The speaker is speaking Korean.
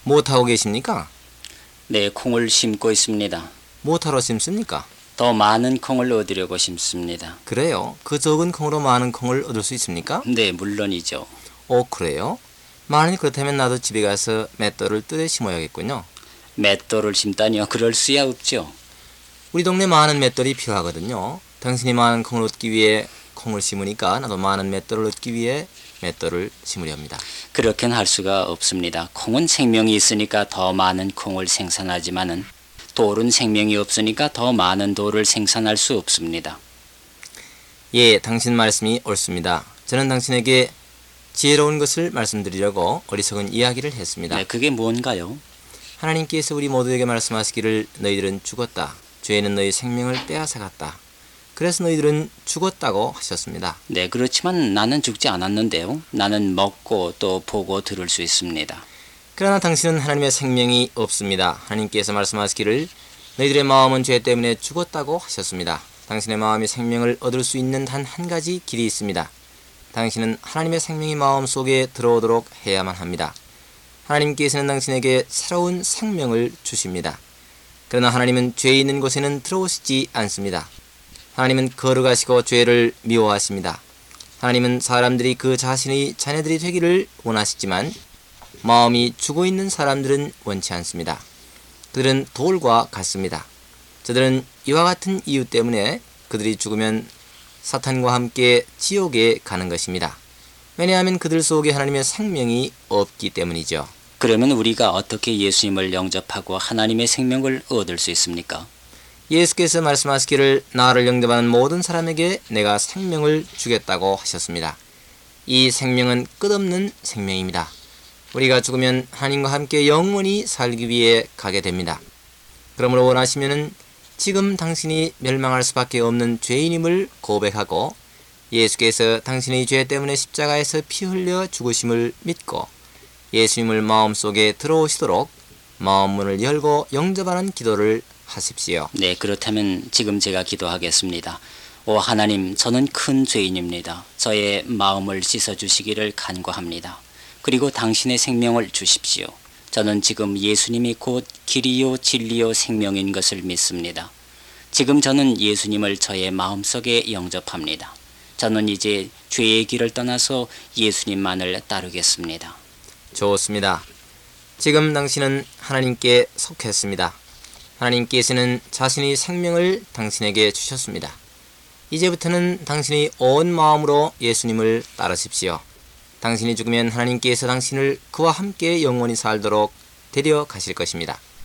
못하고 계십니까? 네, 콩을 심고 있습니다. 못하러 심습니까? 더 많은 콩을 얻으려고 심습니다. 그래요. 그 적은 콩으로 많은 콩을 얻을 수 있습니까? 네, 물론이죠. 그래요? 만일 그렇다면 나도 집에 가서 맷돌을 뜯어 심어야겠군요. 맷돌을 심다니요. 그럴 수야 없죠. 우리 동네 많은 맷돌이 필요하거든요. 당신이 많은 콩을 얻기 위해 콩을 심으니까 나도 많은 맷돌을 얻기 위해 맷돌을 심으려 합니다. 그렇게는 할 수가 없습니다. 콩은 생명이 있으니까 더 많은 콩을 생산하지만은 돌은 생명이 없으니까 더 많은 돌을 생산할 수 없습니다. 예, 당신 말씀이 옳습니다. 저는 당신에게 지혜로운 것을 말씀드리려고 어리석은 이야기를 했습니다. 네, 그게 뭔가요? 하나님께서 우리 모두에게 말씀하시기를 너희들은 죽었다. 죄는 너희 생명을 빼앗아갔다. 그래서 너희들은 죽었다고 하셨습니다. 네, 그렇지만 나는 죽지 않았는데요. 나는 먹고 또 보고 들을 수 있습니다. 그러나 당신은 하나님의 생명이 없습니다. 하나님께서 말씀하시기를 너희들의 마음은 죄 때문에 죽었다고 하셨습니다. 당신의 마음이 생명을 얻을 수 있는 단 한 가지 길이 있습니다. 당신은 하나님의 생명이 마음 속에 들어오도록 해야만 합니다. 하나님께서는 당신에게 새로운 생명을 주십니다. 그러나 하나님은 죄 있는 곳에는 들어오시지 않습니다. 하나님은 거룩하시고 죄를 미워하십니다. 하나님은 사람들이 그 자신의 자녀들이 되기를 원하시지만 마음이 죽어있는 사람들은 원치 않습니다. 그들은 돌과 같습니다. 저들은 이와 같은 이유 때문에 그들이 죽으면 사탄과 함께 지옥에 가는 것입니다. 왜냐하면 그들 속에 하나님의 생명이 없기 때문이죠. 그러면 우리가 어떻게 예수님을 영접하고 하나님의 생명을 얻을 수 있습니까? 예수께서 말씀하시기를 나를 영접하는 모든 사람에게 내가 생명을 주겠다고 하셨습니다. 이 생명은 끝없는 생명입니다. 우리가 죽으면 하나님과 함께 영원히 살기 위해 가게 됩니다. 그러므로 원하시면은 지금 당신이 멸망할 수밖에 없는 죄인임을 고백하고 예수께서 당신의 죄 때문에 십자가에서 피 흘려 죽으심을 믿고 예수님을 마음속에 들어오시도록 마음문을 열고 영접하는 기도를 하십시오. 네, 그렇다면 지금 제가 기도하겠습니다. 오 하나님, 저는 큰 죄인입니다. 저의 마음을 씻어주시기를 간구합니다. 그리고 당신의 생명을 주십시오. 저는 지금 예수님이 곧 길이요 진리요 생명인 것을 믿습니다. 지금 저는 예수님을 저의 마음속에 영접합니다. 저는 이제 죄의 길을 떠나서 예수님만을 따르겠습니다. 좋습니다. 지금 당신은 하나님께 속했습니다. 하나님께서는 자신의 생명을 당신에게 주셨습니다. 이제부터는 당신의 온 마음으로 예수님을 따르십시오. 당신이 죽으면 하나님께서 당신을 그와 함께 영원히 살도록 데려가실 것입니다.